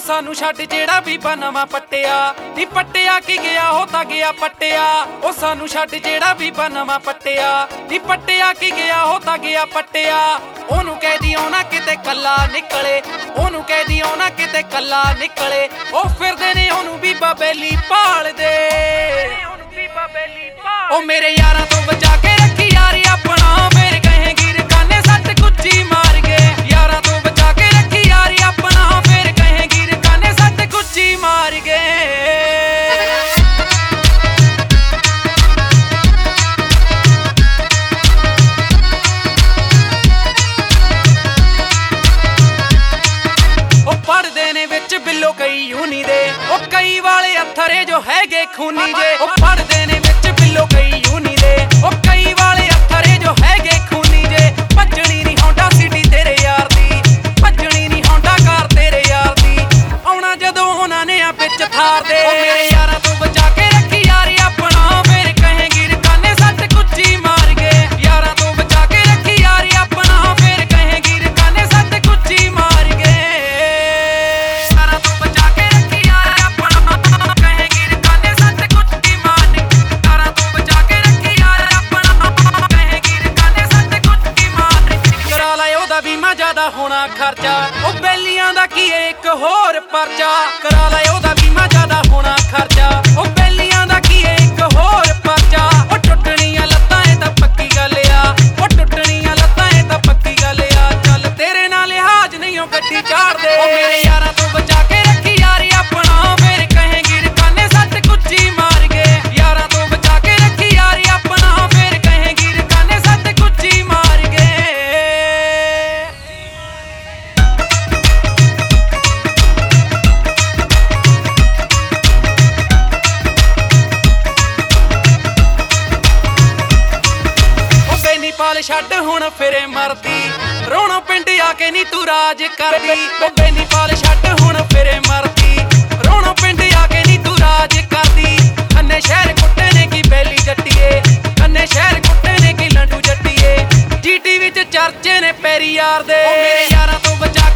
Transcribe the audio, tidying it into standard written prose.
सानू छड्ड जेड़ा भी बनवा पट्टिया नी पट्टिया की गया हो ता गया पट्टिया ओ सानू छड्ड जेड़ा भी बनवा पट्टिया नी पट्टिया की गया हो ता गया पट्टिया ओनू कह दियो ना किते कल्ला निकले ओनू कह दियो ना किते कल्ला निकले ओ फिरदे ने ओनू भी बबेली पाल दे ओ मेरे यारां तो बचा के रखी यारी अपना मेरे कहेंगी रकाने सट कुच्ची मार गए यारां तो बचा के रखी यारी अपना फिर कहेंगी रकाने सट कुच्ची मार गए पढ़दे ने विच बिल्लो कई यूनी दे ओ कई वाले अत्थरे जो हैगे खूनी जे ओ पढ़दे ने विच बिल्लो कई यूनी दे ओ कई वाले अत्थरे जो हैगे खूनी जे भज्जनी नी होंडा सिटी तेरे यार दी भज्जनी नी होंडा कार तेरे यार दी आउणा जदों उन्हां ने आ विच थार दे ओ मेरे यारां तो बचा के रखी यारी अपना फिर कहेंगी रकाने सट कुच्ची मार गए यारां तो बचा के रखी यारी अपना फिर कहेंगी रकाने सट कुच्ची मार गए ज्यादा होना खर्चा ओ बेलियां दा की एक होर परचा करा लै ओदा बीमा ज्यादा होना खर्चा ओ बेलियां दा की एक होर परचा ओ टुटणियां लत्तां ए तां पक्की गल आ ओ टुटणियां लत्तां ए तां पक्की गल आ चल तेरे नाल लिहाज नहीं ओ गड्डी चाड़ दे ओ मेरे यारां तो बचा के रखी यारी अपना फिर कहेंगी रकाने सट कुच्ची मार गए यारां तो बचा के रखी यारी अपना फिर कहेंगी रकाने सट कुच्ची मार गए पाल छड्ड हुण फिरे मरदी रोणो पिंड आके नी तू राज करदी ओ बेनी पाल छड्ड हुण फिरे मरदी रोणो पिंड आके नी तू राज करदी अन्ने शहर कुत्ते ने की बैली जट्टीए अन्ने शहर कुत्ते ने की लंडू जट्टीए जीटी विच चर्चे ने पैरी यार दे ओ मेरे यारां तो बचा